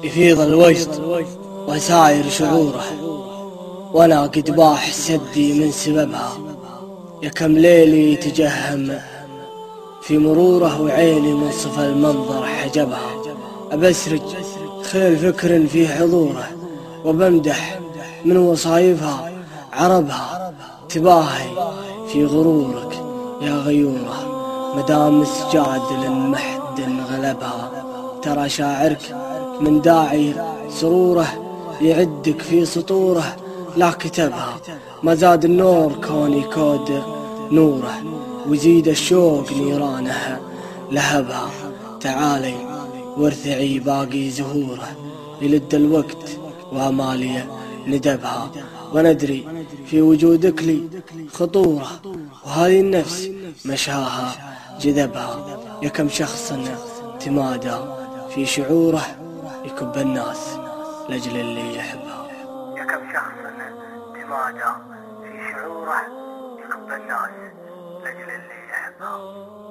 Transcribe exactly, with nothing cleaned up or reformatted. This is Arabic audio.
يفيض الوجد وساير شعوره، وانا قد باح سدي من سببها. يا كم ليلي تجهم في مروره، وعيني من صفى المنظر حجبها. أبسرج خيل فكر في حضوره، وبمدح من وصايفها عربها. تباهي في غرورك يا غيوره، مدام سجاد للمحد غلبها. ترى شاعرك من داعي سروره، يعدك في سطوره لا كتبها. ما زاد النور كوني كود نوره، وزيد الشوق نيرانه لهبها. تعالي وارثعي باقي زهوره، يلد الوقت وامالي ندبها. وندري في وجودك لي خطوره، وهذه النفس مشاها جذبها. يا كم شخص تمادى في شعوره، يكب الناس لاجل اللي يحبها. يا كم شخص تمادى في شعوره، يكب الناس لاجل اللي يحبها.